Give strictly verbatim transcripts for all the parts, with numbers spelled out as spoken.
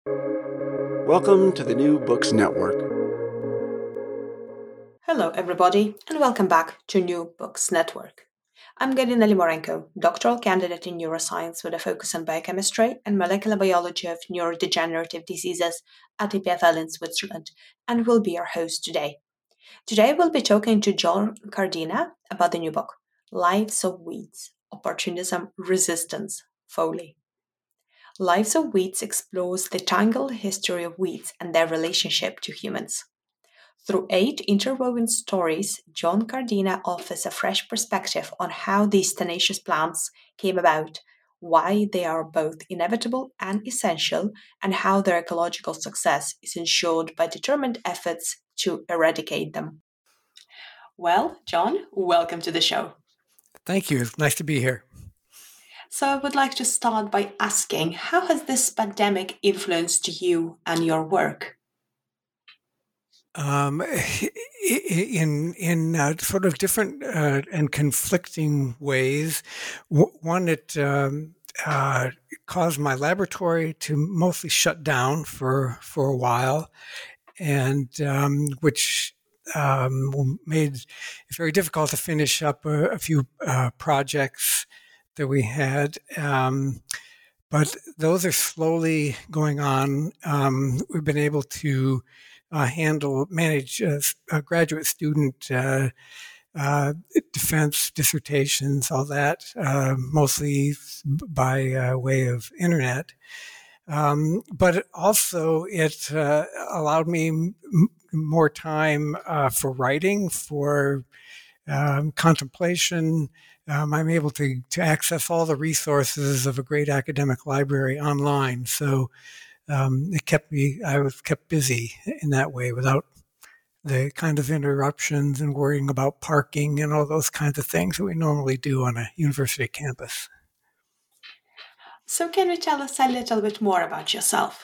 Welcome to the New Books Network. Hello, everybody, and welcome back to New Books Network. I'm Galina Limorenko, doctoral candidate in neuroscience with a focus on biochemistry and molecular biology of neurodegenerative diseases at E P F L in Switzerland, and will be your host today. Today, we'll be talking to John Cardina about the new book, Lives of Weeds Opportunism, Resistance, Folly. Lives of Weeds explores the tangled history of weeds and their relationship to humans. Through eight interwoven stories, John Cardina offers a fresh perspective on how these tenacious plants came about, why they are both inevitable and essential, and how their ecological success is ensured by determined efforts to eradicate them. Well, John, welcome to the show. Thank you. It's nice to be here. So, I would like to start by asking, how has this pandemic influenced you and your work? Um, in in uh, sort of different uh, and conflicting ways. W- one, it um, uh, caused my laboratory to mostly shut down for for a while, and um, which um, made it very difficult to finish up a, a few uh, projects that we had. Um, but those are slowly going on. Um, we've been able to uh, handle, manage uh, a graduate student uh, uh, defense dissertations, all that, uh, mostly by uh, way of internet. Um, but also, it uh, allowed me m- more time uh, for writing, for um, contemplation. Um, I'm able to, to access all the resources of a great academic library online. So um, it kept me, I was kept busy in that way without the kind of interruptions and worrying about parking and all those kinds of things that we normally do on a university campus. So, can you tell us a little bit more about yourself?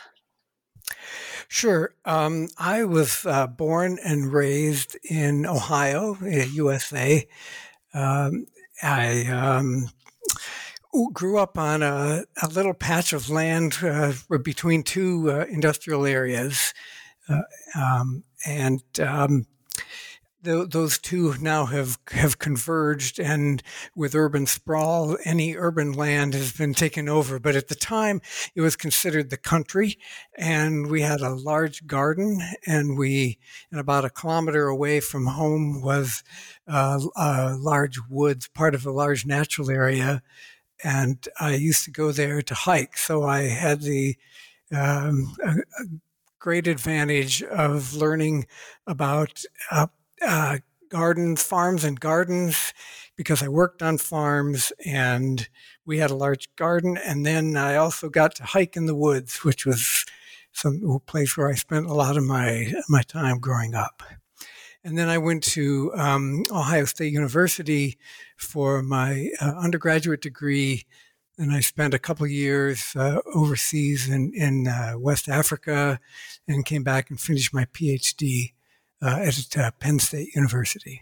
Sure. Um, I was uh, born and raised in Ohio, U S A. Um, I um, grew up on a, a little patch of land uh, between two uh, industrial areas. Uh, um, and um, th- those two now have, have converged, and with urban sprawl, any urban land has been taken over. But at the time, it was considered the country, and we had a large garden, and we, and about a kilometer away from home was uh, a large woods, part of a large natural area. And I used to go there to hike. So I had the um, a, a great advantage of learning about uh, uh, gardens, farms, and gardens because I worked on farms and we had a large garden. And then I also got to hike in the woods, which was some a place where I spent a lot of my my time growing up. And then I went to um, Ohio State University for my uh, undergraduate degree. And I spent a couple of years uh, overseas in, in uh, West Africa and came back and finished my PhD uh, at uh, Penn State University.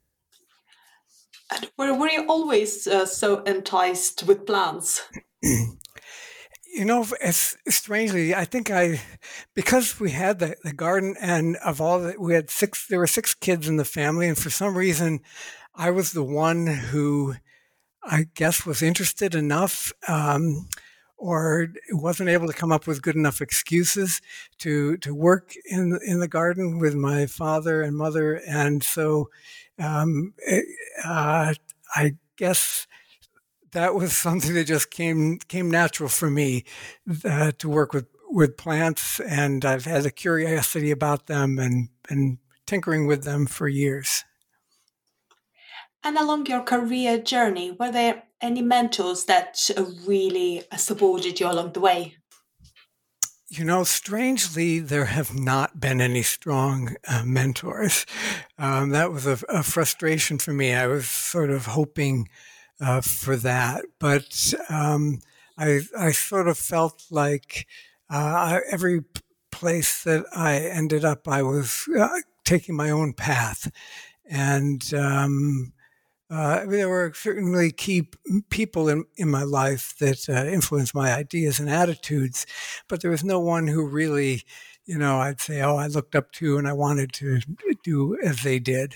And were, were you always uh, so enticed with plants? You know, it's, strangely, I think I, because we had the, the garden and of all that, we had six, there were six kids in the family. And for some reason, I was the one who I guess was interested enough um, or wasn't able to come up with good enough excuses to, to work in, in the garden with my father and mother. And so um, it, uh, I guess that was something that just came came natural for me uh, to work with with plants, and I've had a curiosity about them and been tinkering with them for years. And along your career journey, were there any mentors that uh, really uh, supported you along the way? You know, strangely, there have not been any strong uh, mentors. Um, that was a, a frustration for me. I was sort of hoping uh, for that, but um, I, I sort of felt like uh, every p- place that I ended up, I was uh, taking my own path, and um, Uh, there were certainly key p- people in, in my life that uh, influenced my ideas and attitudes, but there was no one who really, you know, I'd say, oh, I looked up to and I wanted to do as they did.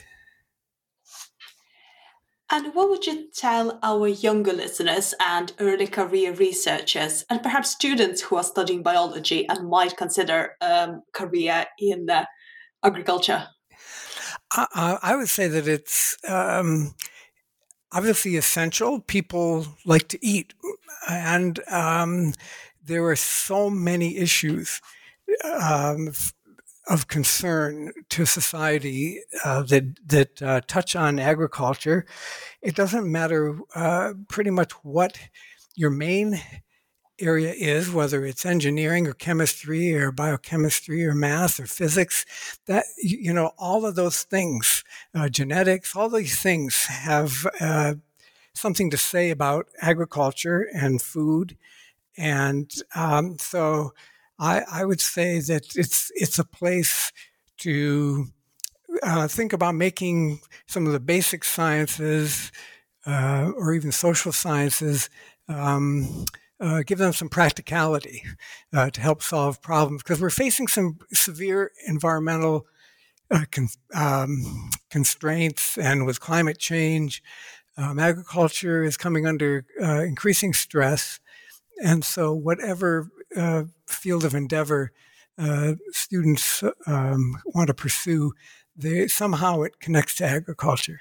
And what would you tell our younger listeners and early career researchers, and perhaps students who are studying biology and might consider a um, career in uh, agriculture? I, I would say that it's um, obviously essential. People like to eat, and um, there are so many issues um, of concern to society uh, that that uh, touch on agriculture. It doesn't matter uh, pretty much what your main area is, whether it's engineering or chemistry or biochemistry or math or physics, that, you know, all of those things, uh, genetics, all these things have uh, something to say about agriculture and food. And um, so I, I would say that it's it's a place to uh, think about making some of the basic sciences uh, or even social sciences, um, uh, give them some practicality uh, to help solve problems, because we're facing some severe environmental uh, con- um, constraints, and with climate change, um, agriculture is coming under uh, increasing stress. And so, whatever uh, field of endeavor uh, students um, want to pursue, they, somehow it connects to agriculture.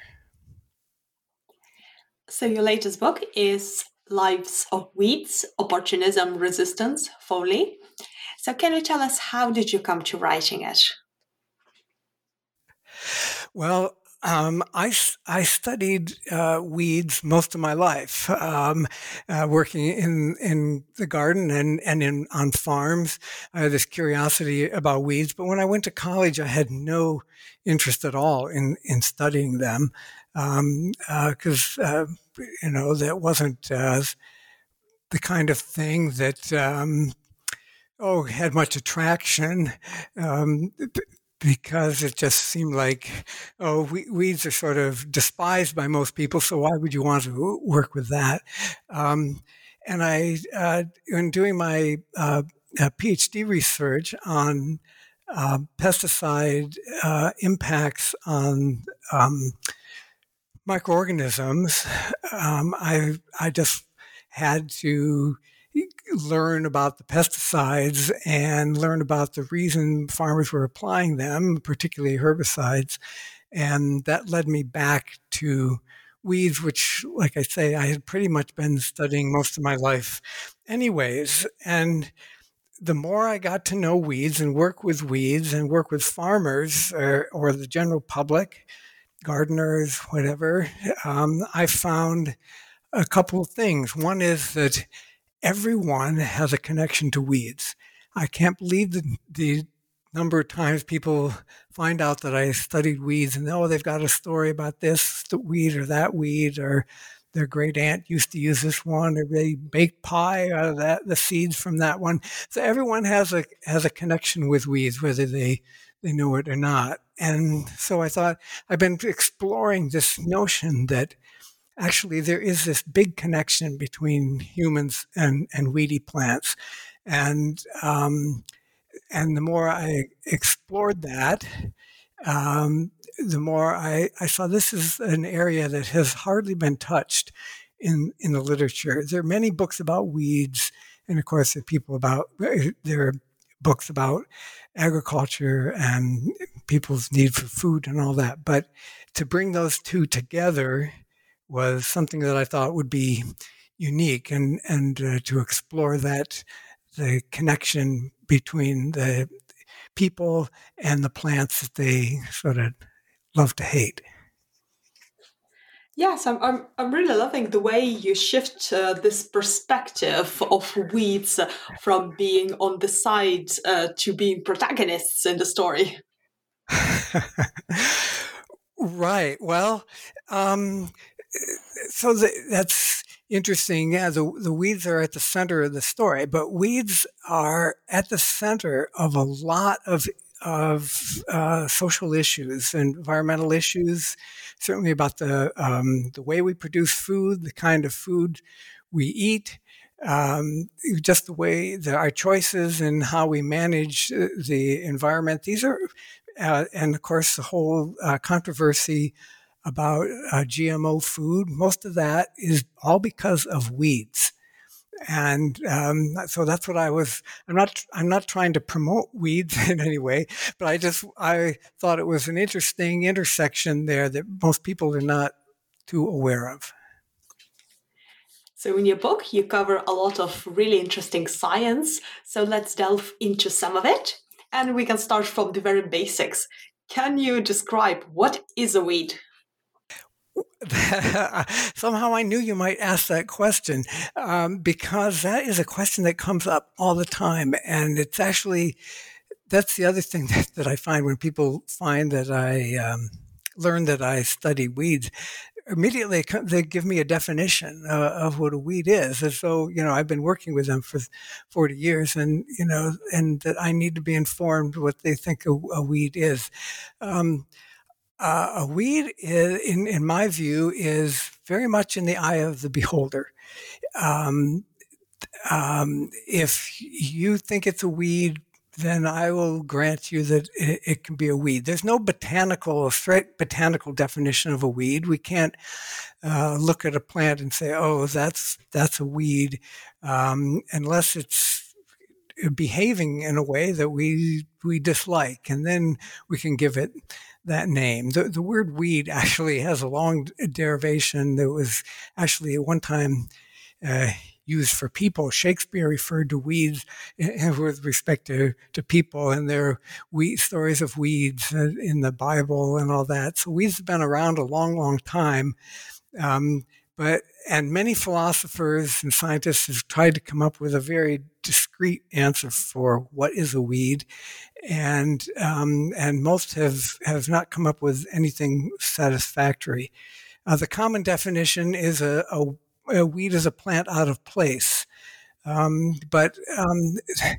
So your latest book is Lives of Weeds, Opportunism, Resistance, Folly. So can you tell us, how did you come to writing it? Well, um, I, I studied uh, weeds most of my life, um, uh, working in, in the garden and, and in, on farms. I had this curiosity about weeds, but when I went to college, I had no interest at all in, in studying them, because, um, uh, uh, you know, that wasn't uh, the kind of thing that, um, oh, had much attraction. Um, because it just seemed like, oh, we, weeds are sort of despised by most people, so why would you want to work with that? Um, and I, uh, in doing my uh, uh, PhD research on uh, pesticide uh, impacts on um, microorganisms, um, I I just had to learn about the pesticides and learn about the reason farmers were applying them, particularly herbicides. And that led me back to weeds, which, like I say, I had pretty much been studying most of my life anyways. And the more I got to know weeds and work with weeds and work with farmers or, or the general public, gardeners, whatever, um, I found a couple of things. One is that everyone has a connection to weeds. I can't believe the, the number of times people find out that I studied weeds and, oh, they've got a story about this weed or that weed, or their great aunt used to use this one, or they baked pie out of that, the seeds from that one. So everyone has a has a connection with weeds, whether they they know it or not. And so I thought, I've been exploring this notion that actually there is this big connection between humans and, and weedy plants. And um, and the more I explored that, um, the more I, I saw this is an area that has hardly been touched in, in the literature. There are many books about weeds, and of course, there are people about there are books about agriculture and people's need for food and all that. But to bring those two together was something that I thought would be unique, and and uh, to explore that, the connection between the people and the plants that they sort of love to hate. Yes, I'm, I'm, I'm really loving the way you shift uh, this perspective of weeds uh, from being on the side uh, to being protagonists in the story. Right. Well, um, so the, that's interesting. Yeah, the, the weeds are at the center of the story, but weeds are at the center of a lot of of uh, social issues, environmental issues, certainly about the um, the way we produce food, the kind of food we eat, um, just the way that our choices and how we manage uh, the environment. These are, uh, and of course, the whole uh, controversy about uh, G M O food. Most of that is all because of weeds. And um, so that's what I was. I'm not. I'm not trying to promote weeds in any way, but I just I thought it was an interesting intersection there that most people are not too aware of. So in your book, you cover a lot of really interesting science. So let's delve into some of it, and we can start from the very basics. Can you describe what is a weed? Somehow I knew you might ask that question um, because that is a question that comes up all the time. And it's actually, that's the other thing that, that I find when people find that I um, learn that I study weeds. Immediately they give me a definition uh, of what a weed is. And so, you know, I've been working with them for forty years and, you know, and that I need to be informed what they think a, a weed is. Um, Uh, a weed, is, in in my view, is very much in the eye of the beholder. Um, um, if you think it's a weed, then I will grant you that it, it can be a weed. There's no botanical, straight botanical definition of a weed. We can't uh, look at a plant and say, "Oh, that's that's a weed," um, unless it's behaving in a way that we we dislike, and then we can give it that name. The, the word weed actually has a long derivation that was actually at one time uh, used for people. Shakespeare referred to weeds with respect to, to people, and there are weed, stories of weeds in the Bible and all that. So weeds have been around a long, long time. Um, but and many philosophers and scientists have tried to come up with a very discrete answer for what is a weed, and um, and most have have not come up with anything satisfactory. Uh, the common definition is a, a, a weed is a plant out of place. Um, but um,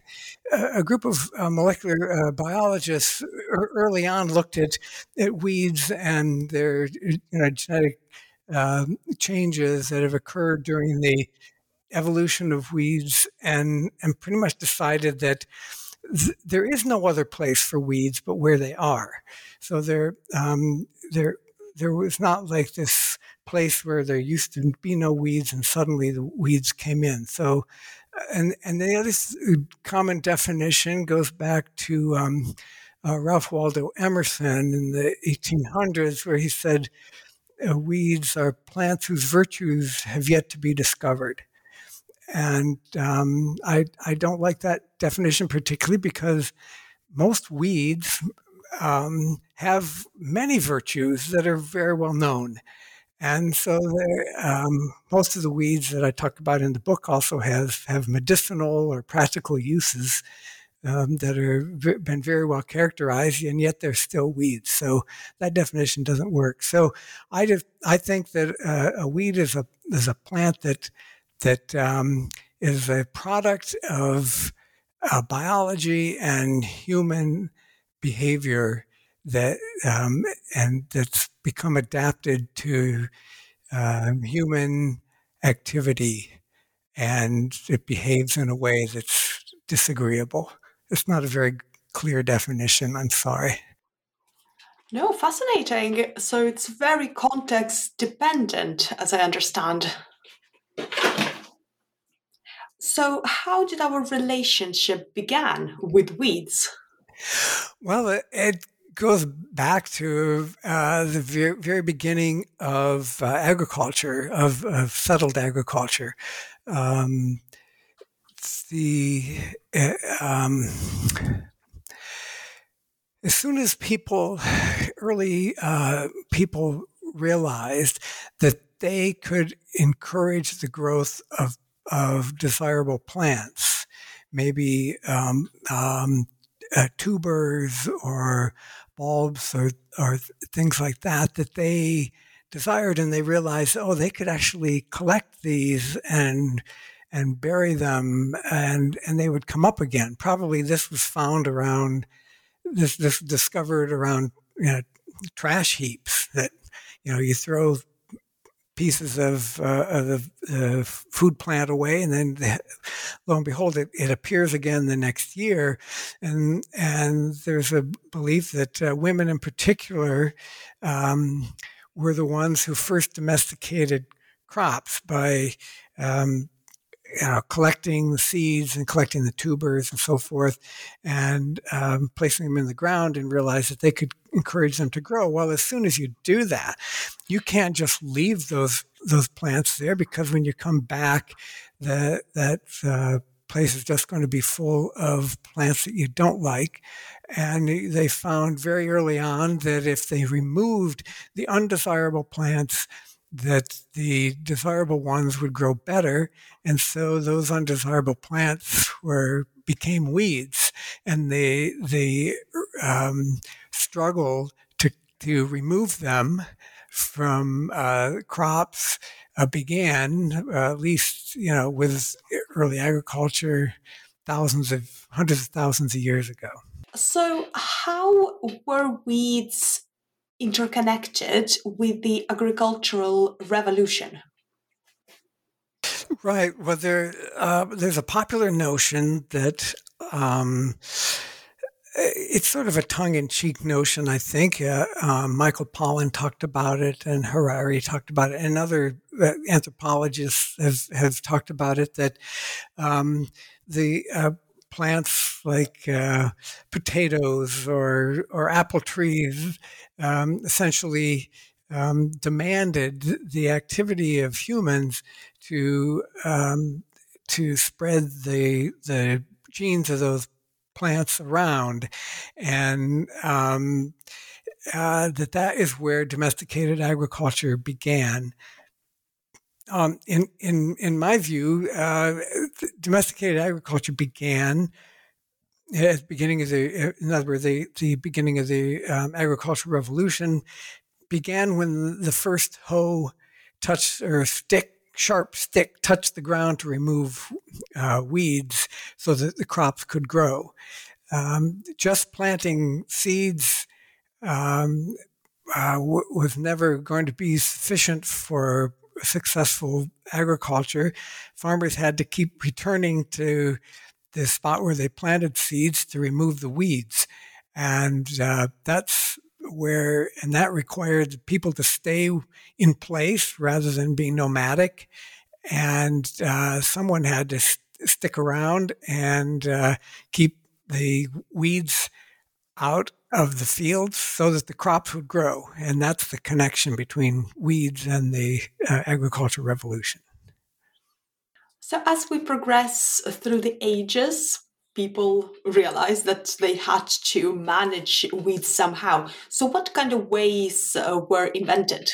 a group of uh, molecular uh, biologists early on looked at, at weeds and their you know, genetic uh, changes that have occurred during the evolution of weeds, and, and pretty much decided that th- there is no other place for weeds but where they are. So there, um, there, there was not like this place where there used to be no weeds and suddenly the weeds came in. So, and and the other common definition goes back to um, uh, Ralph Waldo Emerson in the eighteen hundreds, where he said, uh, weeds are plants whose virtues have yet to be discovered. And um, I, I don't like that definition particularly because most weeds um, have many virtues that are very well known. And so um, most of the weeds that I talk about in the book also have, have medicinal or practical uses um, that have been very well characterized, and yet they're still weeds. So that definition doesn't work. So I just I think that uh, a weed is a is a plant that that um, is a product of uh, biology and human behavior that um, and that's become adapted to um, human activity, and it behaves in a way that's disagreeable. It's not a very clear definition. I'm sorry. No, fascinating. So it's very context dependent, as I understand. So how did our relationship began with weeds? Well, it, it goes back to uh, the very, very beginning of uh, agriculture, of, of settled agriculture. Um, the uh, um, as soon as people, early uh, people realized that they could encourage the growth of of desirable plants, maybe um, um, uh, tubers or bulbs or, or things like that, that they desired, and they realized, oh, they could actually collect these and and bury them, and and they would come up again. Probably this was found around this this discovered around, you know, trash heaps that, you know, you throw pieces of, uh, of the uh, food plant away, and then the, lo and behold, it, it appears again the next year. And and there's a belief that uh, women in particular um, were the ones who first domesticated crops by um, you know, collecting the seeds and collecting the tubers and so forth, and um, placing them in the ground, and realized that they could encourage them to grow. Well, as soon as you do that, you can't just leave those those plants there, because when you come back, that that uh, place is just going to be full of plants that you don't like. And they found very early on that if they removed the undesirable plants, that the desirable ones would grow better. And so those undesirable plants were became weeds, and they they um, struggled to to remove them from uh, crops. Uh, began uh, at least, you know, with early agriculture thousands of hundreds of thousands of years ago. So how were weeds interconnected with the agricultural revolution? Right. Well, there uh, there's a popular notion that um, it's sort of a tongue-in-cheek notion, I think. Uh, um, Michael Pollan talked about it, and Harari talked about it, and other uh, anthropologists have, have talked about it, that um, the uh, plants like uh, potatoes or or apple trees um, essentially um, demanded the activity of humans to um, to spread the the genes of those plants around, and um, uh, that that is where domesticated agriculture began. Um, in in in my view, uh, domesticated agriculture began at the beginning of the, in other words, the, the beginning of the um, agricultural revolution began when the first hoe touched, or stick, sharp stick touched the ground to remove uh, weeds so that the crops could grow. Um, just planting seeds um, uh, w- was never going to be sufficient for successful agriculture. Farmers had to keep returning to the spot where they planted seeds to remove the weeds. And uh, that's where, and that required people to stay in place rather than being nomadic. And uh, someone had to st- stick around and uh, keep the weeds out of the fields so that the crops would grow. And that's the connection between weeds and the uh, agricultural revolution. So as we progress through the ages, people realized that they had to manage weeds somehow. So what kind of ways uh, were invented?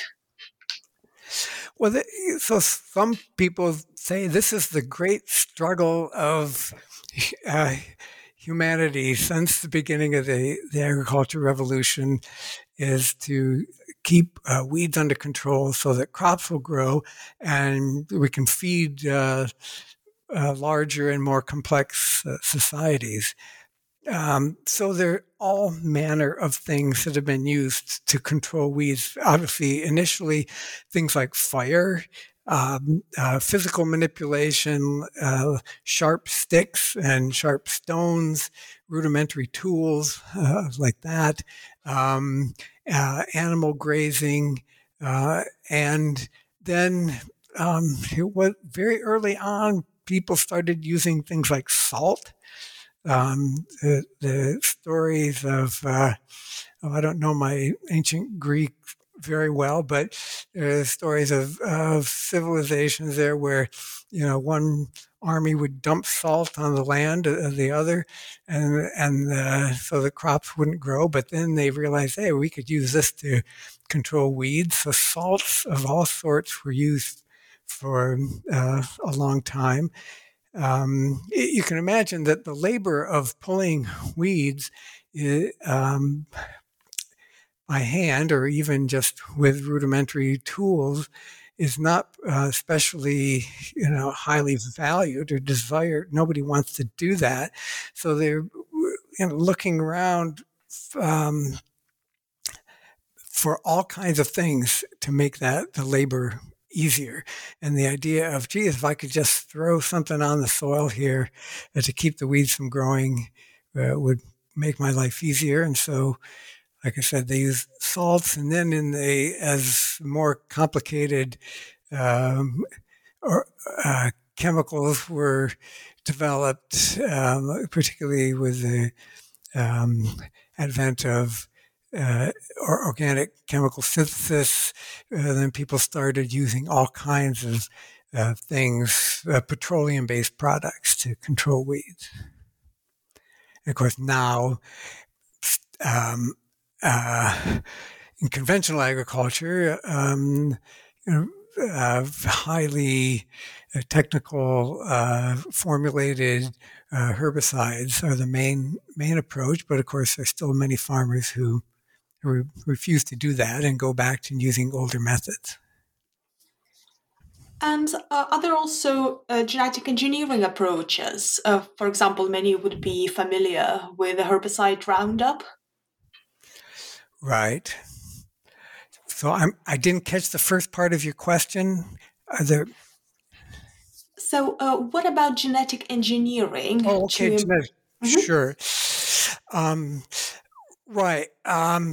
Well, the, so some people say this is the great struggle of uh, humanity since the beginning of the, the agricultural revolution, is to keep uh, weeds under control so that crops will grow and we can feed uh, uh, larger and more complex uh, societies. Um, so there are all manner of things that have been used to control weeds. Obviously, initially, things like fire, um, uh, physical manipulation, uh, sharp sticks and sharp stones, rudimentary tools uh, like that, um, uh, animal grazing, uh, and then um, it was very early on, people started using things like salt. Um, the, the stories of, uh, oh, I don't know my ancient Greek very well, but there are stories of, of civilizations there where, you know, one army would dump salt on the land of the other, and and uh, so the crops wouldn't grow. But then they realized, hey, we could use this to control weeds. So salts of all sorts were used for uh, a long time. Um, you can imagine that the labor of pulling weeds um, by hand, or even just with rudimentary tools, is not uh, especially, you know, highly valued or desired. Nobody wants to do that. So they're, you know, looking around um, for all kinds of things to make that the labor easier. And the idea of, geez, if I could just throw something on the soil here uh, to keep the weeds from growing uh, would make my life easier. And so, like I said, they use salts, and then in the as more complicated um, or uh, chemicals were developed, um, particularly with the um, advent of uh, or organic chemical synthesis. Uh, then people started using all kinds of uh, things, uh, petroleum-based products to control weeds. And of course, now um, uh, in conventional agriculture, um, you know, uh, highly uh, technical, uh, formulated uh, herbicides are the main main approach. But of course, there's still many farmers who, who refuse to do that and go back to using older methods. And uh, are there also uh, genetic engineering approaches? Uh, for example, many would be familiar with the herbicide Roundup. Right. So I'm, I didn't catch the first part of your question. Are there? So, uh, what about genetic engineering? Oh, okay, to... genetic. Mm-hmm. Sure. Um, right. Um,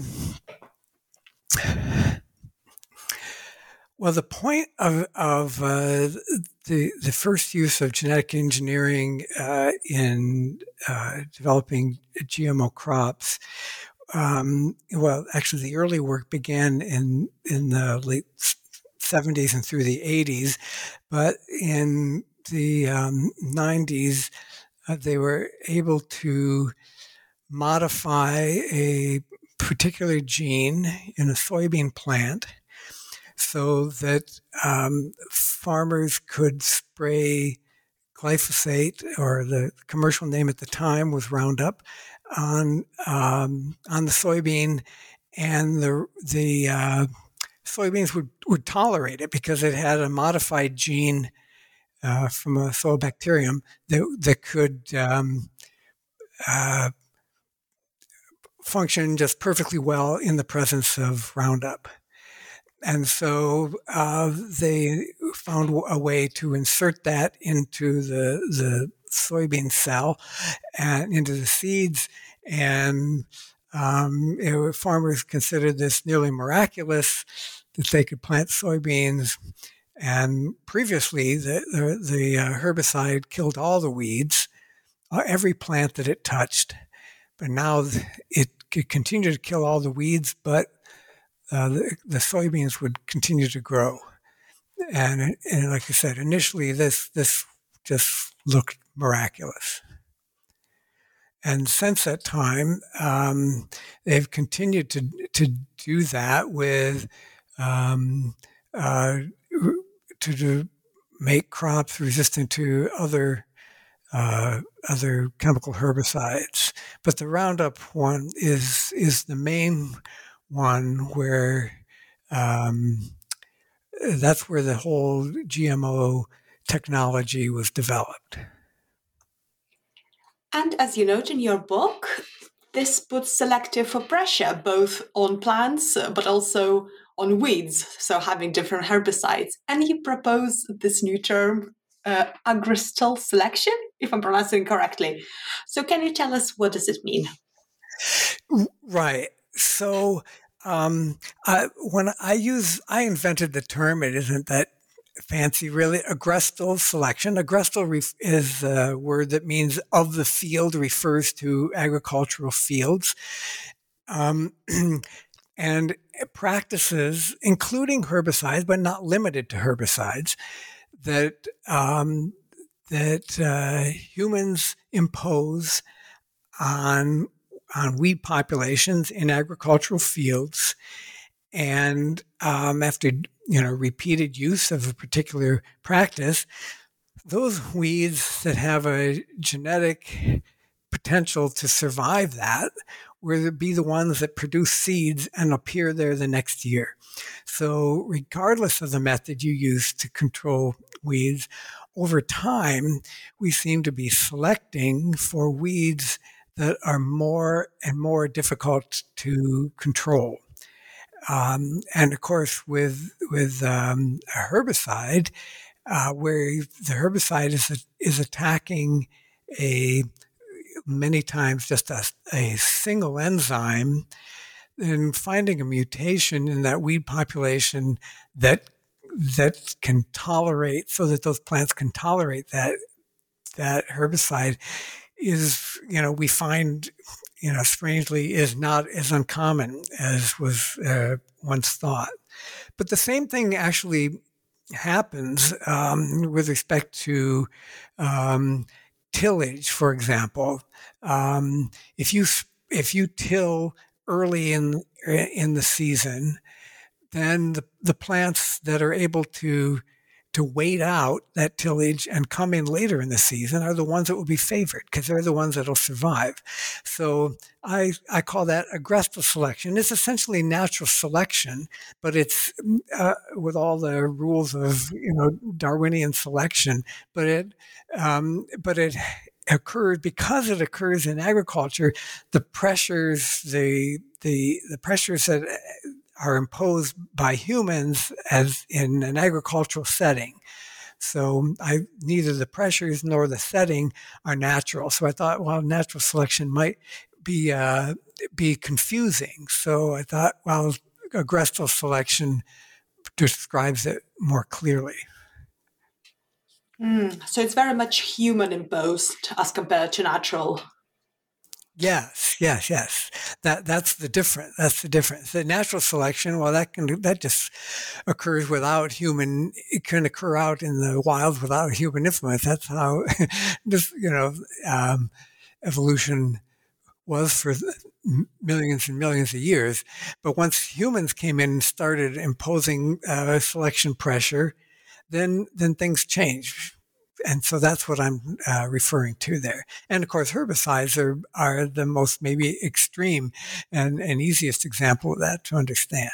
well, the point of of uh, the the first use of genetic engineering uh, in uh, developing G M O crops. Um, well, actually, the early work began in in the late seventies and through the eighties, but in the um, nineties, uh, they were able to modify a particular gene in a soybean plant so that um, farmers could spray glyphosate, or the commercial name at the time was Roundup, on um, on the soybean, and the the uh, soybeans would, would tolerate it because it had a modified gene uh, from a soil bacterium that that could um, uh, function just perfectly well in the presence of Roundup. And so uh, they found a way to insert that into the the soybean cell and into the seeds, and um, it, farmers considered this nearly miraculous that they could plant soybeans. And previously, the the, the uh, herbicide killed all the weeds, uh, every plant that it touched, but now it could continue to kill all the weeds, but Uh, the, the soybeans would continue to grow. And, and like I said, initially this this just looked miraculous. And since that time, um, they've continued to to do that with um, uh, to do, make crops resistant to other uh, other chemical herbicides. But the Roundup one is is the main one where um, that's where the whole G M O technology was developed. And as you note in your book, this puts selective for pressure both on plants but also on weeds, so having different herbicides. And you propose this new term, uh, agrostal selection, if I'm pronouncing it correctly. So can you tell us, what does it mean? Right. So um, I, when I use, I invented the term. It isn't that fancy, really. Agrostal selection. Agrostal ref- is a word that means of the field, refers to agricultural fields. Um, and practices, including herbicides, but not limited to herbicides, that um, that uh, humans impose on on weed populations in agricultural fields, and um, after you know repeated use of a particular practice, those weeds that have a genetic potential to survive that will be the ones that produce seeds and appear there the next year. So regardless of the method you use to control weeds, over time we seem to be selecting for weeds that are more and more difficult to control. Um, and of course, with with um, a herbicide, uh, where the herbicide is is attacking a many times just a, a single enzyme, and finding a mutation in that weed population that that can tolerate, so that those plants can tolerate that that herbicide is, you know, we find, you know, strangely is not as uncommon as was uh, once thought. But the same thing actually happens um, with respect to um, tillage, for example. Um, if you if you till early in in the season, then the, the plants that are able to to wait out that tillage and come in later in the season are the ones that will be favored because they're the ones that will survive. So I I call that aggressive selection. It's essentially natural selection, but it's uh, with all the rules of, you know, Darwinian selection. But it um, but it occurs because it occurs in agriculture. The pressures the the the pressures that are imposed by humans as in an agricultural setting. So I, neither the pressures nor the setting are natural. So I thought, well, natural selection might be uh, be confusing. So I thought, well, aggressive selection describes it more clearly. Mm, so it's very much human imposed as compared to natural. Yes, yes, yes. That that's the difference. That's the difference. The natural selection, well, that can that just occurs without human. It can occur out in the wild without human influence. That's how, just you know, um, evolution was for millions and millions of years. But once humans came in and started imposing uh, selection pressure, then then things changed. And so that's what I'm uh, referring to there. And of course, herbicides are, are the most maybe extreme and, and easiest example of that to understand.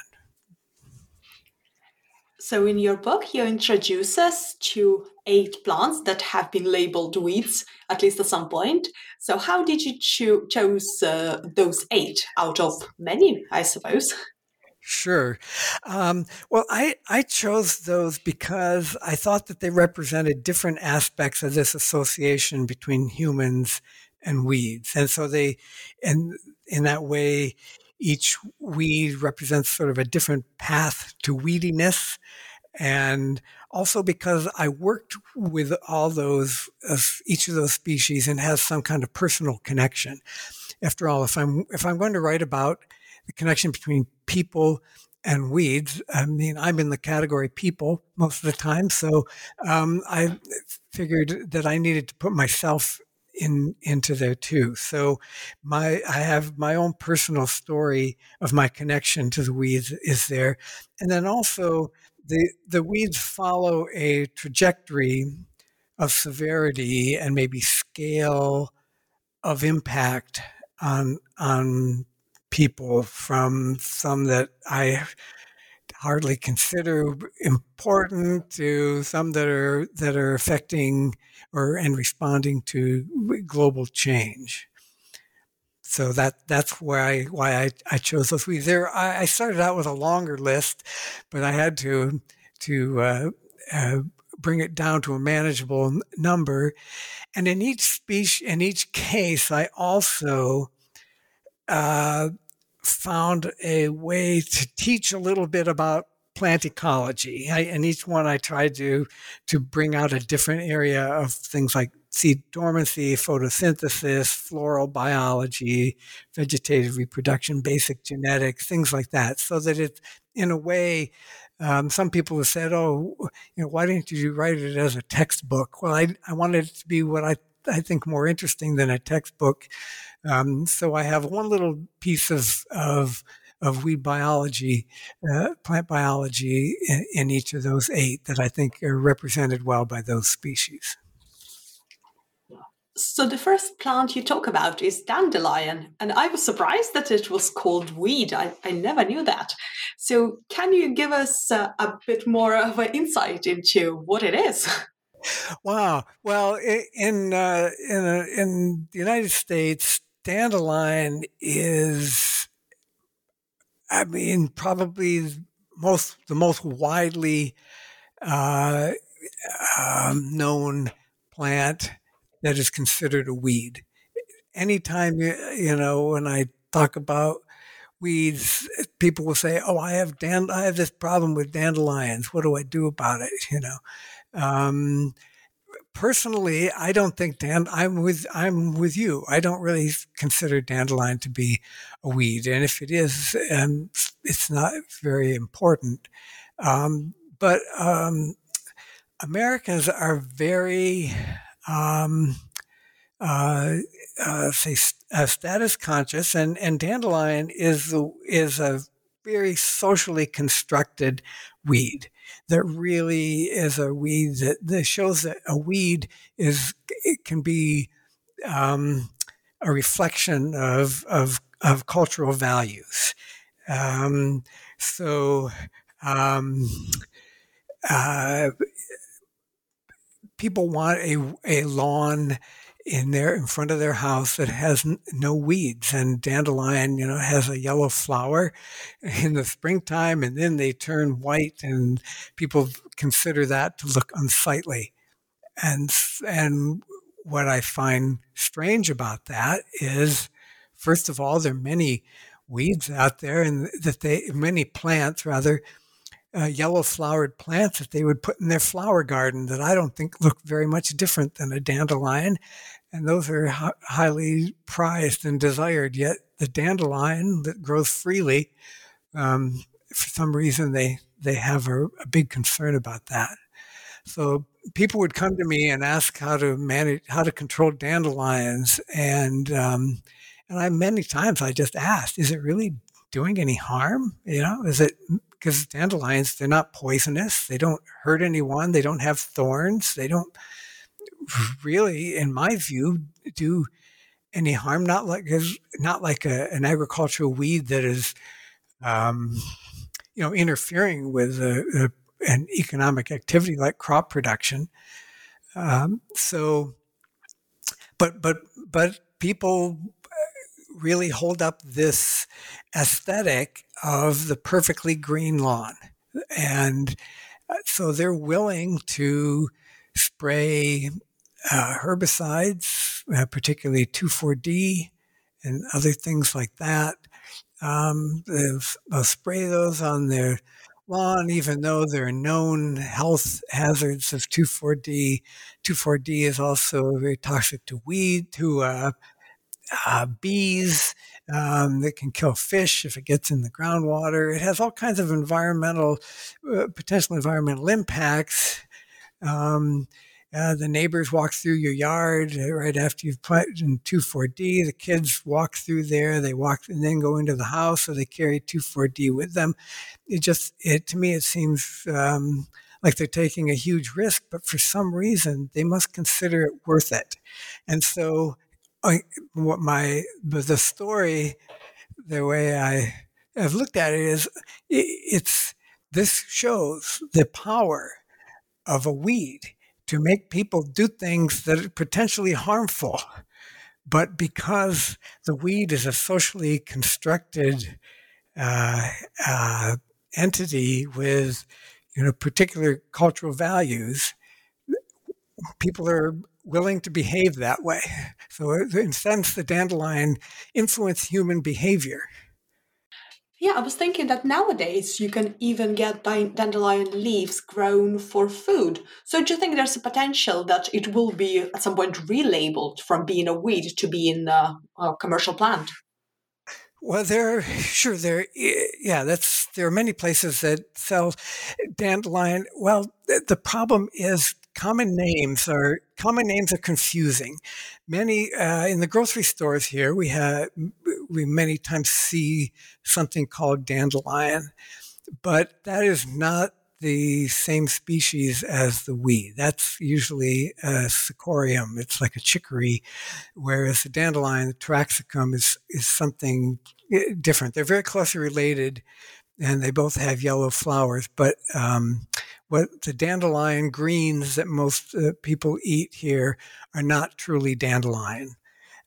So in your book, you introduce us to eight plants that have been labeled weeds, at least at some point. So how did you cho- choose uh, those eight out of many, I suppose? Sure. Um, well, I, I chose those because I thought that they represented different aspects of this association between humans and weeds. And so they, and in that way, each weed represents sort of a different path to weediness. And also because I worked with all those, uh, each of those species and has some kind of personal connection. After all, if I'm if I'm going to write about the connection between people and weeds, I mean, I'm in the category people most of the time, so um, I figured that I needed to put myself in into there too. So my I have my own personal story of my connection to the weeds is there, and then also the the weeds follow a trajectory of severity and maybe scale of impact on on people, from some that I hardly consider important to some that are that are affecting or and responding to global change. So that that's why why I, I chose those weeds. There, I, I started out with a longer list, but I had to to uh, uh, bring it down to a manageable n- number. And in each species, in each case, I also uh, found a way to teach a little bit about plant ecology. I, in each one, I tried to to bring out a different area of things like seed dormancy, photosynthesis, floral biology, vegetative reproduction, basic genetics, things like that, so that it, in a way, um, some people have said, "Oh, you know, why didn't you write it as a textbook?" Well, I I wanted it to be what I I think more interesting than a textbook. Um, so I have one little piece of of, of weed biology, uh, plant biology in, in each of those eight that I think are represented well by those species. So the first plant you talk about is dandelion, and I was surprised that it was called weed. I, I never knew that. So can you give us uh, a bit more of an insight into what it is? Wow. Well, in uh, in uh, in the United States, dandelion is, I mean, probably most the most widely uh, um, known plant that is considered a weed. Anytime you, you know, when I talk about weeds, people will say, "Oh, I have dand- I have this problem with dandelions. What do I do about it?" You know. Um, Personally, I don't think dan. I'm with I'm with you. I don't really consider dandelion to be a weed, and if it is, um, it's not very important. Um, but um, Americans are very um, uh, uh, say uh, status conscious, and and dandelion is the, is a very socially constructed weed that really is a weed that, that shows that a weed is it can be um, a reflection of of of cultural values. Um, so. Um, uh, People want a a lawn in their in front of their house that has n- no weeds, and dandelion, you know, has a yellow flower in the springtime, and then they turn white, and people consider that to look unsightly. And s- and what I find strange about that is, first of all, there are many weeds out there, and that they many plants rather uh, yellow flowered plants that they would put in their flower garden that I don't think look very much different than a dandelion. And those are hi- highly prized and desired. Yet the dandelion that grows freely, um, for some reason, they, they have a, a big concern about that. So people would come to me and ask how to manage, how to control dandelions, and um, and I many times I just asked, is it really doing any harm? You know, is it because dandelions they're not poisonous, they don't hurt anyone, they don't have thorns, they don't really, in my view, do any harm. Not like not like a, an agricultural weed that is um, you know interfering with a, a, an economic activity like crop production. Um, so, but but but people really hold up this aesthetic of the perfectly green lawn, and uh, so they're willing to spray uh, herbicides, uh, particularly two four D and other things like that. Um, they'll, they'll spray those on their lawn, even though there are known health hazards of two four D. two four D is also very toxic to weed, to uh, uh, bees. Um, that can kill fish if it gets in the groundwater. It has all kinds of environmental, uh, potential environmental impacts. Um, uh, the neighbors walk through your yard uh, right after you've put in two four D. The kids walk through there. They walk and then go into the house, so they carry two four D with them. It just, it to me, it seems um, like they're taking a huge risk, but for some reason, they must consider it worth it. And so, I, what my the story, the way I have looked at it is, it's this shows the power of a weed to make people do things that are potentially harmful. But because the weed is a socially constructed uh, uh, entity with you know particular cultural values, people are willing to behave that way. So, in a sense, the dandelion influence human behavior. Yeah, I was thinking that nowadays you can even get di- dandelion leaves grown for food. So do you think there's a potential that it will be at some point relabeled from being a weed to being a, a commercial plant? Well, there, sure, there, yeah, that's there are many places that sell dandelion. Well, the, the problem is common names are common names are confusing. Many uh, in the grocery stores here, we have we many times see something called dandelion, but that is not the same species as the weed. That's usually a cicorium. It's like a chicory, whereas the dandelion, the taraxacum, is is something eh, different. They're very closely related, and they both have yellow flowers. But um, what the dandelion greens that most uh, people eat here are not truly dandelion.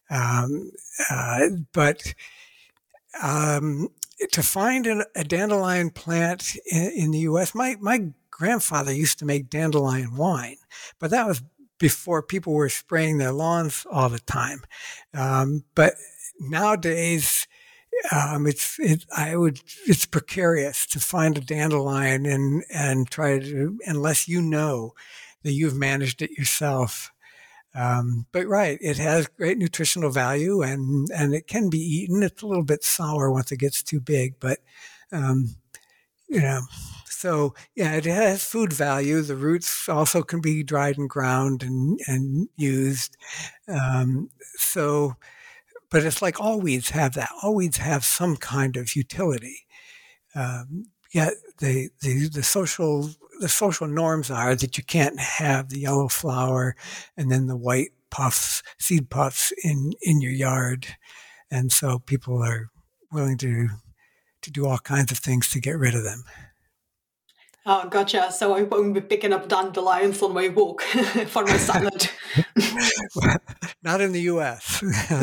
Um, uh, but um, to find an, a dandelion plant in, in the U S, my, my grandfather used to make dandelion wine, but that was before people were spraying their lawns all the time. Um, but nowadays, um, it's it, I would it's precarious to find a dandelion and and try to, unless you know that you've managed it yourself. Um, but right, it has great nutritional value, and and it can be eaten. It's a little bit sour once it gets too big, but um, you know. So yeah, it has food value. The roots also can be dried and ground and and used. Um, so, but it's like all weeds have that. All weeds have some kind of utility. Um, yet the, the the social the social norms are that you can't have the yellow flower and then the white puffs, seed puffs in in your yard, and so people are willing to to do all kinds of things to get rid of them. Oh, gotcha. So I won't be picking up dandelions on my walk for my salad. Not in the U S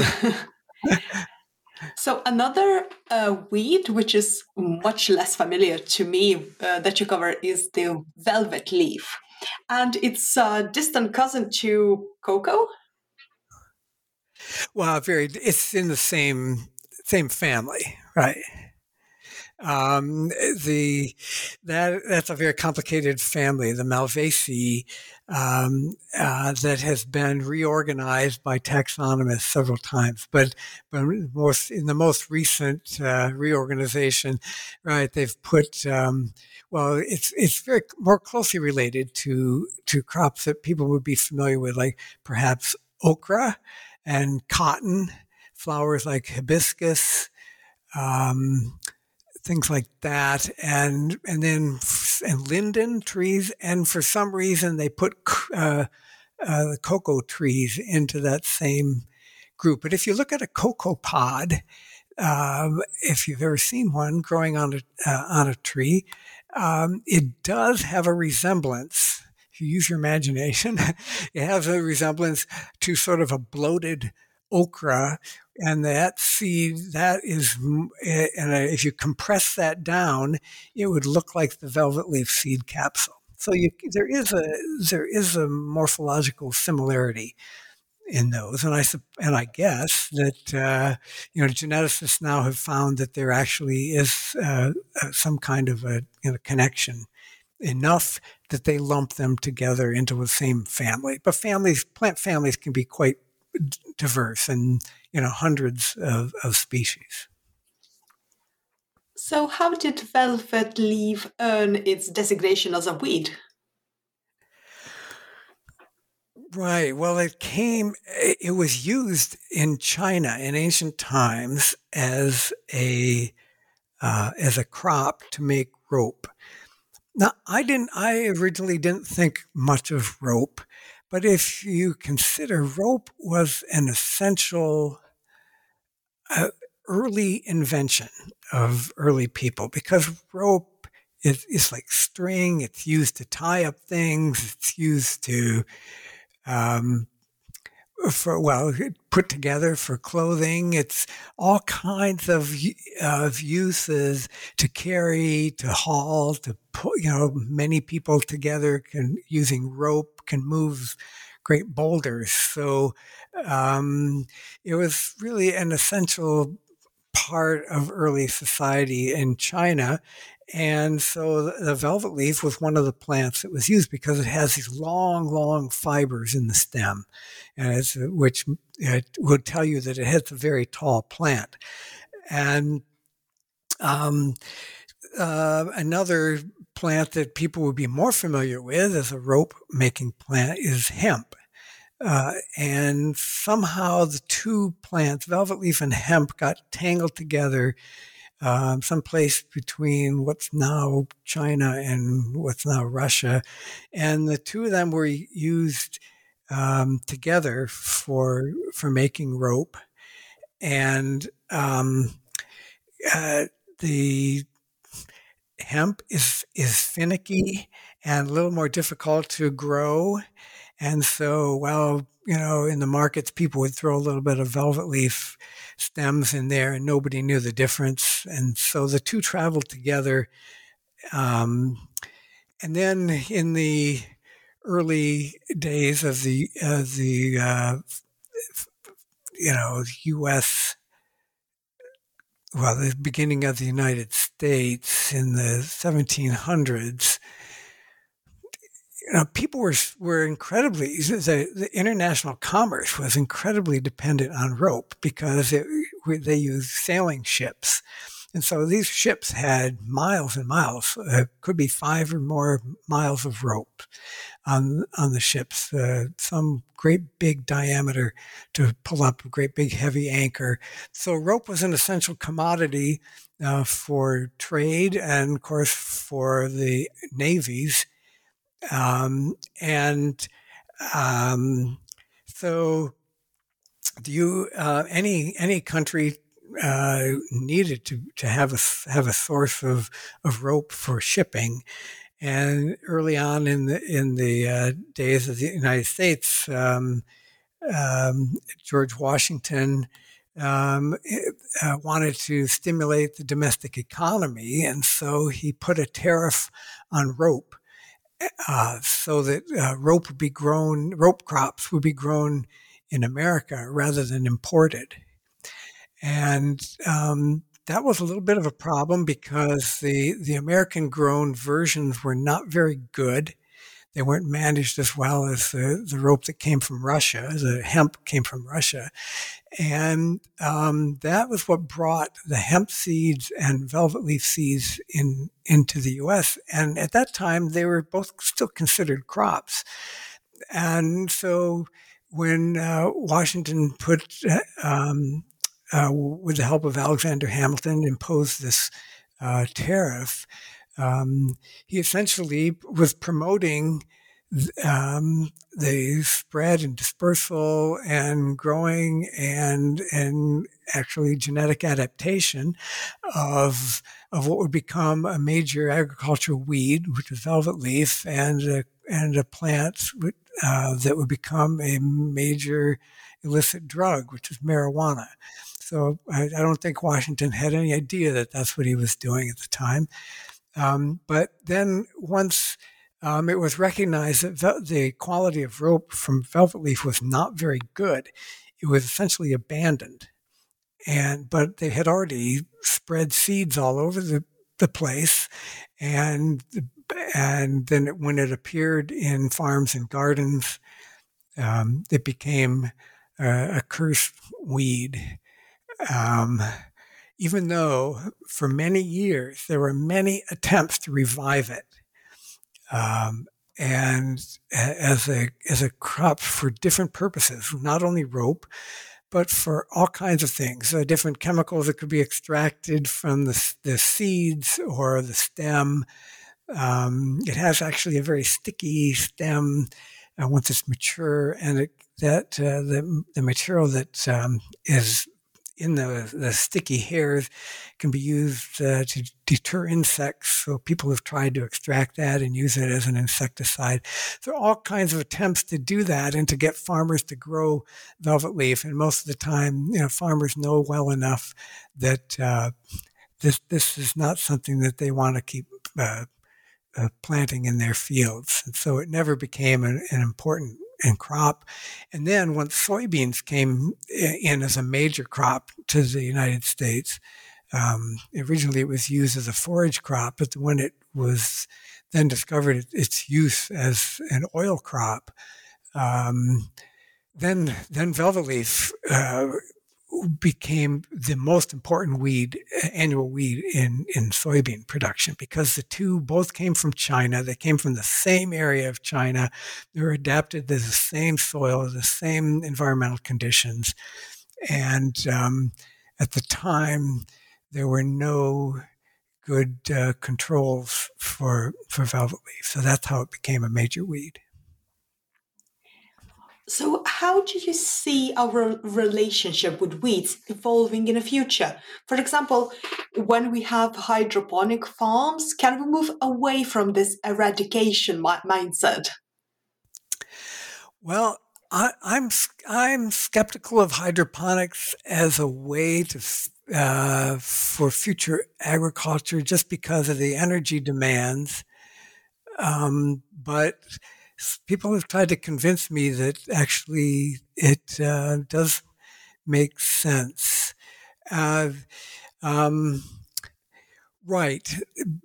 So another uh, weed, which is much less familiar to me, uh, that you cover is the velvet leaf, and it's a distant cousin to cocoa. Well, very. It's in the same same family, right? Um, the that that's a very complicated family, the Malvaceae, um, uh, that has been reorganized by taxonomists several times. But but most in the most recent uh, reorganization, right? They've put um, well, it's it's very more closely related to to crops that people would be familiar with, like perhaps okra and cotton, flowers like hibiscus. Um, Things like that, and and then and linden trees, and for some reason they put uh, uh, the cocoa trees into that same group. But if you look at a cocoa pod, um, if you've ever seen one growing on a uh, on a tree, um, it does have a resemblance. If you use your imagination, it has a resemblance to sort of a bloated okra, and that seed that is, and if you compress that down, it would look like the velvet leaf seed capsule. So you, there is a there is a morphological similarity in those, and I and I guess that uh, you know geneticists now have found that there actually is uh, uh, some kind of a you know, connection, enough that they lump them together into the same family. But families, plant families, can be quite diverse, and you know hundreds of, of species. So how did velvet leaf earn its designation as a weed? Right. Well, it came, it was used in China in ancient times as a, uh, as a crop to make rope. Now, I didn't, I originally didn't think much of rope, but if you consider rope was an essential uh, early invention of early people, because rope is, is like string, it's used to tie up things, it's used to, um, for well put together for clothing. It's all kinds of of uses, to carry, to haul, to put, you know many people together can using rope can move great boulders. So um, it was really an essential part of early society in China. And so the velvet leaf was one of the plants that was used because it has these long, long fibers in the stem, and it's, which it would tell you that it has a very tall plant. And um, uh, another plant that people would be more familiar with as a rope making plant is hemp. Uh, and somehow the two plants, velvet leaf and hemp, got tangled together um, someplace between what's now China and what's now Russia. And the two of them were used um, together for for making rope. And um, uh, the hemp is is finicky and a little more difficult to grow. And so, well, you know, in the markets, people would throw a little bit of velvet leaf stems in there and nobody knew the difference. And so the two traveled together. Um, and then in the early days of the, uh, the uh, you know, U S, well, the beginning of the United States in the seventeen hundreds, you know, people were were incredibly the, the international commerce was incredibly dependent on rope because it, they used sailing ships, and so these ships had miles and miles, uh, could be five or more miles of rope on on the ships, uh, some great big diameter to pull up a great big heavy anchor. So rope was an essential commodity uh, for trade and, of course, for the navies. Um, and um, so, do you uh, any any country uh, needed to, to have a have a source of, of rope for shipping? And early on in the in the uh, days of the United States, um, um, George Washington um, uh, wanted to stimulate the domestic economy, and so he put a tariff on rope. Uh, so that uh, rope would be grown, rope crops would be grown in America rather than imported. And um, that was a little bit of a problem because the, the American grown versions were not very good. They weren't managed as well as the, the rope that came from Russia. The hemp came from Russia. And um, that was what brought the hemp seeds and velvet leaf seeds in into the U S. And at that time, they were both still considered crops. And so when uh, Washington put, um, uh, with the help of Alexander Hamilton, imposed this uh, tariff, um, he essentially was promoting um, the spread and dispersal and growing and and actually genetic adaptation of of what would become a major agricultural weed, which is velvet leaf, and a, and a plant uh, that would become a major illicit drug, which is marijuana. So I, I don't think Washington had any idea that that's what he was doing at the time. Um, but then once um, it was recognized that ve- the quality of rope from velvet leaf was not very good, it was essentially abandoned. And but they had already spread seeds all over the, the place, and and then it, when it appeared in farms and gardens, um, it became a, a cursed weed. Um, even though for many years there were many attempts to revive it, um, and as a as a crop for different purposes, not only rope, but for all kinds of things, uh, different chemicals that could be extracted from the, the seeds or the stem. Um, it has actually a very sticky stem uh, once it's mature, and it, that uh, the the material that um, is in the, the sticky hairs can be used uh, to deter insects. So people have tried to extract that and use it as an insecticide. There are all kinds of attempts to do that and to get farmers to grow velvet leaf. And most of the time, you know, farmers know well enough that uh, this this is not something that they want to keep uh, uh, planting in their fields. And so it never became an, an important and crop. And then once soybeans came in as a major crop to the United States, um, originally it was used as a forage crop, but when it was then discovered its use as an oil crop, um, then then velvet leaf uh, became the most important weed, annual weed in, in soybean production, because the two both came from China. They came from the same area of China. They were adapted to the same soil, the same environmental conditions. And um, at the time, there were no good uh, controls for, for velvet leaf. So that's how it became a major weed. So, how do you see our relationship with weeds evolving in the future? For example, when we have hydroponic farms, can we move away from this eradication mi- mindset? Well, I, I'm I'm skeptical of hydroponics as a way to uh, for future agriculture, just because of the energy demands. Um, but people have tried to convince me that actually it uh, does make sense. Uh, um, right,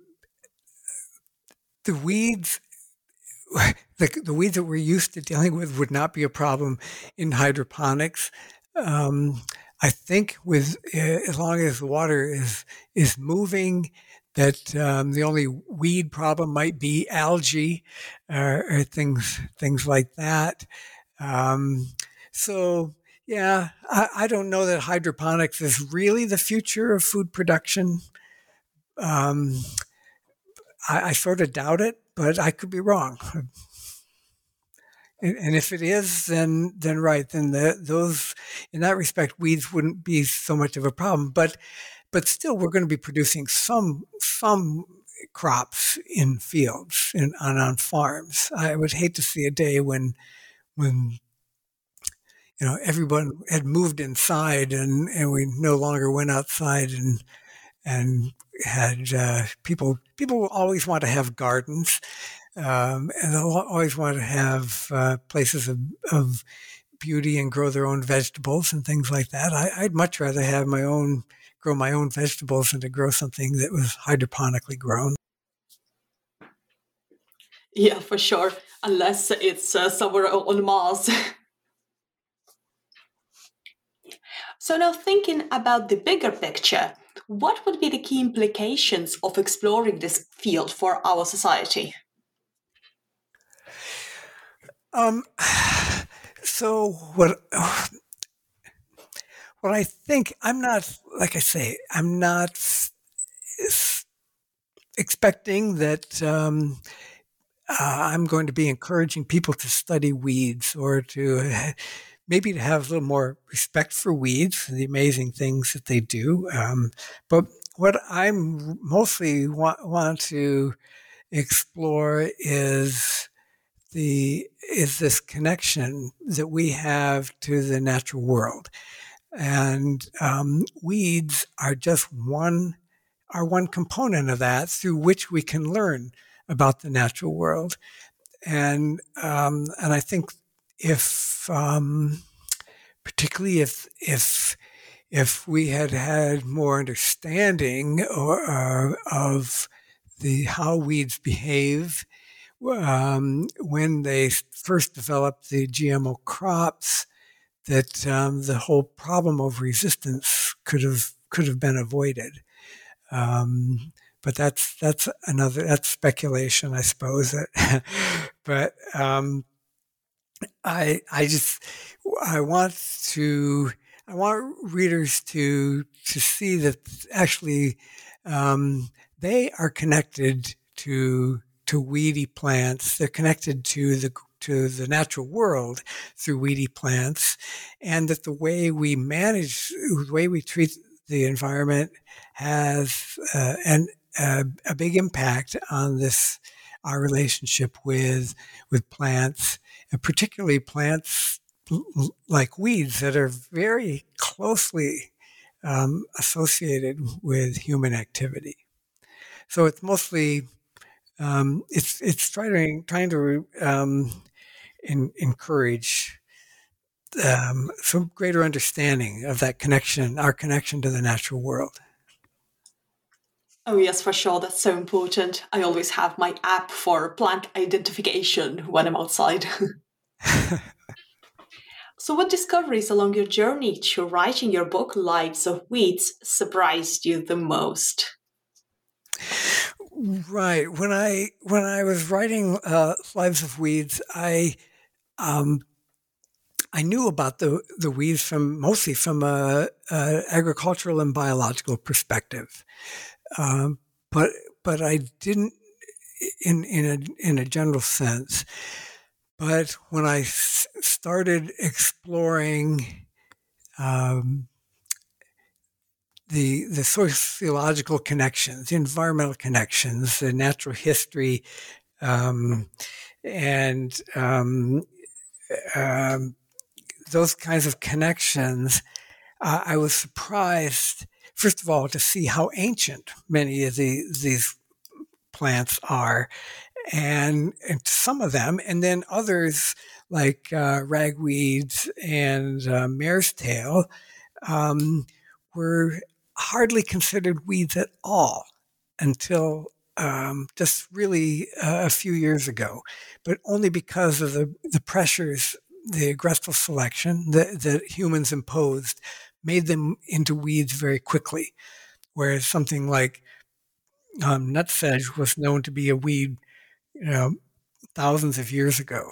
the weeds the, the weeds that we're used to dealing with would not be a problem in hydroponics. Um, I think with uh, as long as the water is is moving, that um, the only weed problem might be algae uh, or things things like that. Um, so yeah, I, I don't know that hydroponics is really the future of food production. Um, I, I sort of doubt it, but I could be wrong. And, and if it is, then then right, then the, those in that respect, weeds wouldn't be so much of a problem. But but still, we're going to be producing some some crops in fields and on, on farms. I would hate to see a day when when you know everyone had moved inside and, and we no longer went outside and and had uh, people people always want to have gardens, um, and they'll always want to have uh, places of, of beauty and grow their own vegetables and things like that. I, I'd much rather have my own grow my own vegetables than to grow something that was hydroponically grown. Yeah, for sure. Unless it's uh, somewhere on Mars. So now thinking about the bigger picture, what would be the key implications of exploring this field for our society? Um, so what? What I think, I'm not, like I say, I'm not s- s- expecting that um, uh, I'm going to be encouraging people to study weeds or to uh, maybe to have a little more respect for weeds, the amazing things that they do. Um, but what I'm mostly want, want to explore is the is this connection that we have to the natural world, and um, weeds are just one are one component of that through which we can learn about the natural world. And um, and I think if um, particularly if if if we had had more understanding or, uh, of the how weeds behave um, when they first developed the G M O crops, that um, the whole problem of resistance could have could have been avoided. Um, but that's that's another that's speculation, I suppose. but um, I I just I want to I want readers to to see that actually um, they are connected to to weedy plants. They're connected to the to the natural world through weedy plants, and that the way we manage, the way we treat the environment, has uh, an, uh, a big impact on this our relationship with with plants, and particularly plants like weeds that are very closely um, associated with human activity. So it's mostly um, it's it's trying trying to um, in, encourage um, some greater understanding of that connection, our connection to the natural world. Oh, yes, for sure. That's so important. I always have my app for plant identification when I'm outside. So, what discoveries along your journey to writing your book, Lives of Weeds, surprised you the most? Right. When I when I was writing uh, Lives of Weeds, I um, I knew about the the weeds from mostly from a, a agricultural and biological perspective, um, but but I didn't in in a in a general sense. But when I s- started exploring um, the the sociological connections, the environmental connections, the natural history, um, and um, um, those kinds of connections, uh, I was surprised, first of all, to see how ancient many of the, these plants are, and, and some of them, and then others like uh, ragweeds and uh, mare's tail um, were hardly considered weeds at all until um, just really uh, a few years ago, but only because of the, the pressures, the aggressive selection that, that humans imposed made them into weeds very quickly. Whereas something like um, nutsedge was known to be a weed, you know, thousands of years ago.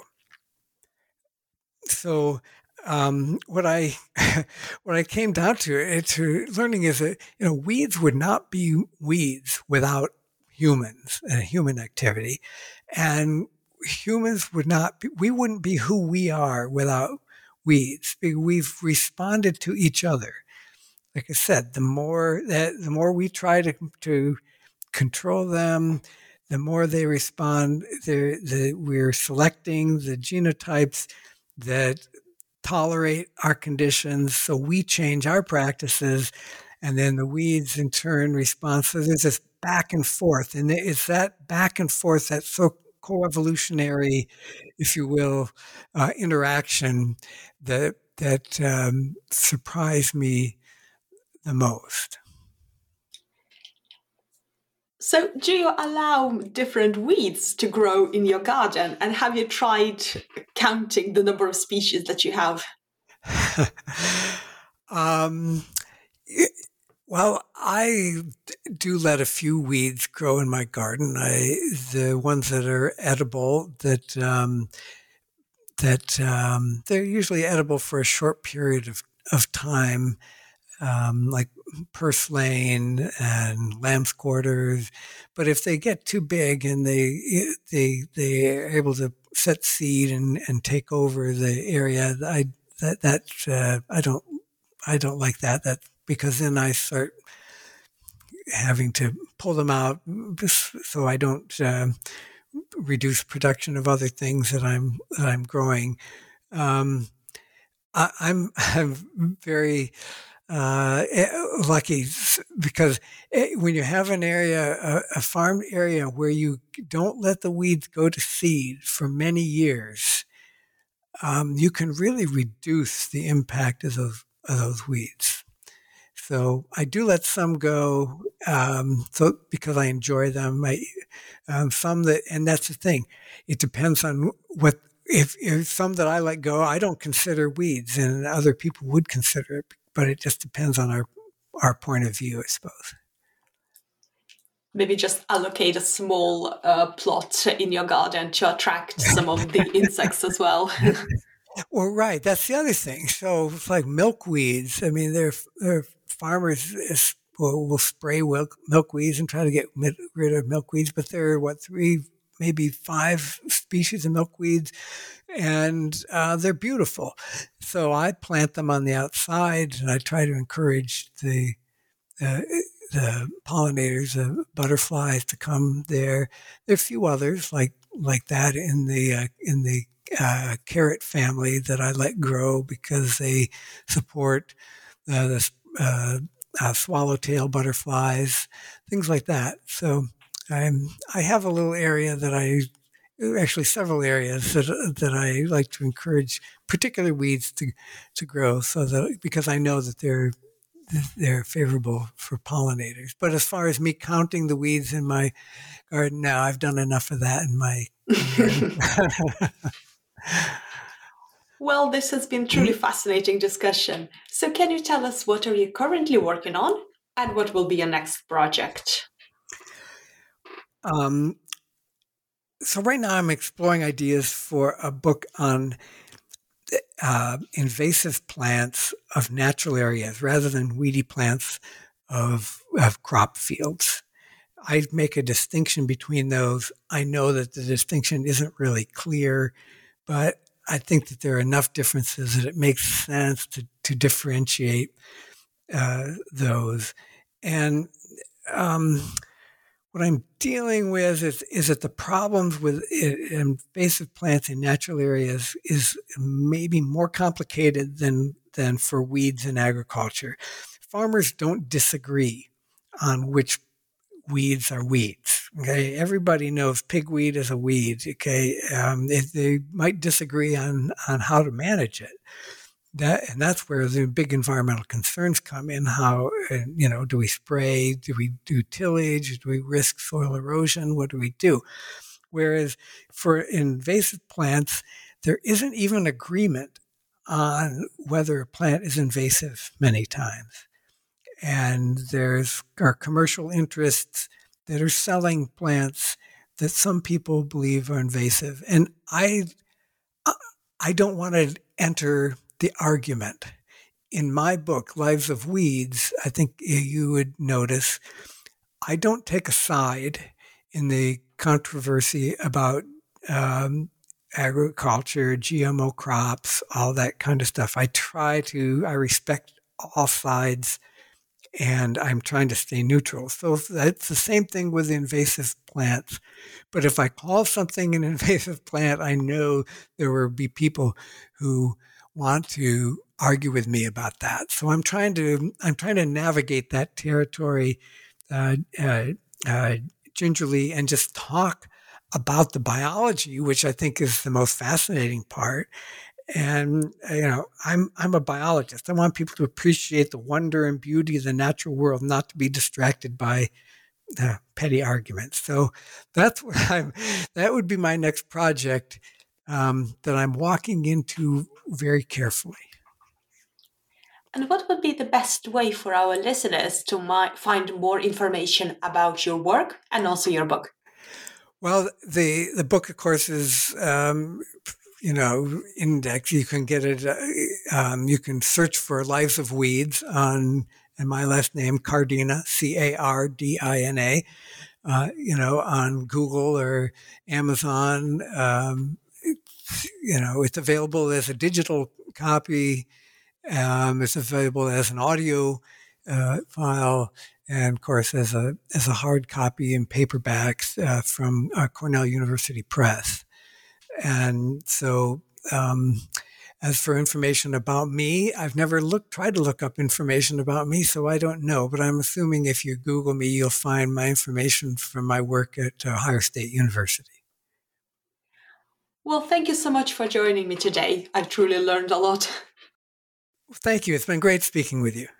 So um, what I what I came down to it, to learning is that, you know, weeds would not be weeds without humans and human activity, and humans would not be, we wouldn't be who we are without weeds. We've responded to each other. Like I said, the more that the more we try to to control them, the more they respond. The, we're selecting the genotypes that tolerate our conditions, so we change our practices, and then the weeds in turn respond. So there's this back and forth, and it's that back and forth, that so co-evolutionary, if you will, uh, interaction that that um, surprised me the most. So, do you allow different weeds to grow in your garden? And have you tried counting the number of species that you have? um, it, well, I do let a few weeds grow in my garden. I the ones that are edible, that um, that um, they're usually edible for a short period of of time. Um, like purslane and lamb's quarters, but if they get too big and they they they are able to set seed and, and take over the area, I that that uh, I don't I don't like that. That because then I start having to pull them out, so I don't uh, reduce production of other things that I'm that I'm growing. Um, I, I'm I'm very uh, lucky, because when you have an area, a, a farmed area where you don't let the weeds go to seed for many years, um, you can really reduce the impact of those, of those weeds. So I do let some go, um, so because I enjoy them. I, um, some that, and that's the thing. It depends on what. If, if some that I let go, I don't consider weeds, and other people would consider it. But it just depends on our our point of view, I suppose. Maybe just allocate a small uh, plot in your garden to attract some of the insects as well. Well, right. That's the other thing. So it's like milkweeds. I mean, they're, they're farmers will, will spray milk, milkweeds and try to get rid of milkweeds, but there are, what, three, maybe five species of milkweeds, and uh, they're beautiful. So I plant them on the outside, and I try to encourage the uh, the pollinators, the butterflies, to come there. There are a few others like like that in the uh, in the uh, carrot family that I let grow because they support uh, the uh, uh, swallowtail butterflies, things like that. So I'm I have a little area that I actually several areas that that I like to encourage particular weeds to to grow, so that because I know that they're they're favorable for pollinators. But as far as me counting the weeds in my garden now, I've done enough of that in my Well, this has been truly fascinating discussion. So can you tell us, what are you currently working on, and what will be your next project? Um, so right now I'm exploring ideas for a book on uh, invasive plants of natural areas rather than weedy plants of, of crop fields. I make a distinction between those. I know that the distinction isn't really clear, but I think that there are enough differences that it makes sense to, to differentiate uh, those. And um, what I'm dealing with is, is that the problems with invasive plants in natural areas is maybe more complicated than, than for weeds in agriculture. Farmers don't disagree on which weeds are weeds. Okay, everybody knows pigweed is a weed. Okay, um, they, they might disagree on on how to manage it. That and that's where the big environmental concerns come in. How you know, do we spray? Do we do tillage? Do we risk soil erosion? What do we do? Whereas for invasive plants, there isn't even agreement on whether a plant is invasive many times. And there's our commercial interests that are selling plants that some people believe are invasive. And I, I don't want to enter the argument. In my book, Lives of Weeds, I think you would notice I don't take a side in the controversy about um, agriculture, G M O crops, all that kind of stuff. I try to, I respect all sides, and I'm trying to stay neutral. So that's the same thing with invasive plants. But if I call something an invasive plant, I know there will be people who want to argue with me about that. So I'm trying to I'm trying to navigate that territory uh, uh, uh, gingerly and just talk about the biology, which I think is the most fascinating part. And you know, I'm I'm a biologist. I want people to appreciate the wonder and beauty of the natural world, not to be distracted by the petty arguments. So that's what I'm. That would be my next project um, that I'm walking into very carefully. And what would be the best way for our listeners to mi- find more information about your work and also your book? Well, the the book, of course, is. Um, you know, index. You can get it. Uh, um, you can search for Lives of Weeds on, and my last name, Cardina, C A R D I N A, uh, you know, on Google or Amazon. Um, you know, it's available as a digital copy. Um, it's available as an audio uh, file, and of course, as a as a hard copy in paperbacks uh, from uh, Cornell University Press. And so, um, as for information about me, I've never looked, tried to look up information about me, so I don't know. But I'm assuming if you Google me, you'll find my information from my work at Ohio State University. Well, thank you so much for joining me today. I've truly learned a lot. Thank you. It's been great speaking with you.